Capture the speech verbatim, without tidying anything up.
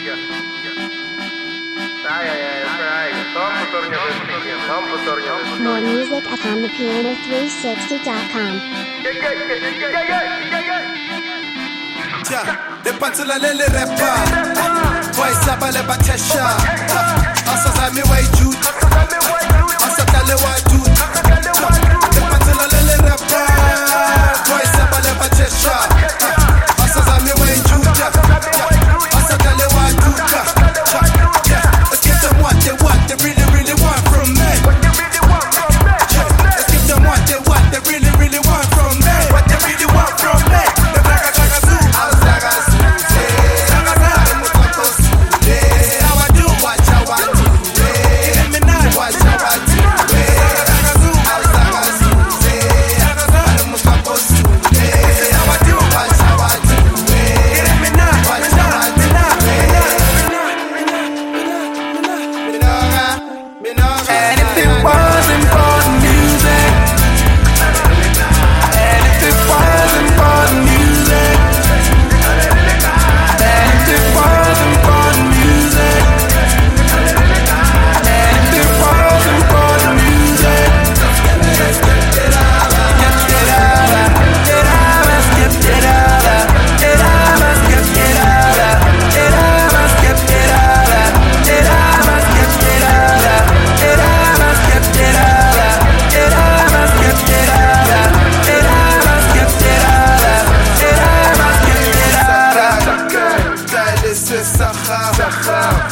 More music at on the piano three sixty dot com. Le pantula lele repa, boy sabale batesha. Asa zami way jude, asa kale way dude. Le pantula lele repa, boy sabale batesha. Asa zami way jude, asa kale way dude. Let's give them what they want, they really really want from me. Let's give them what they want, they really really want from me. What they really want from me. Sahara, Sahara.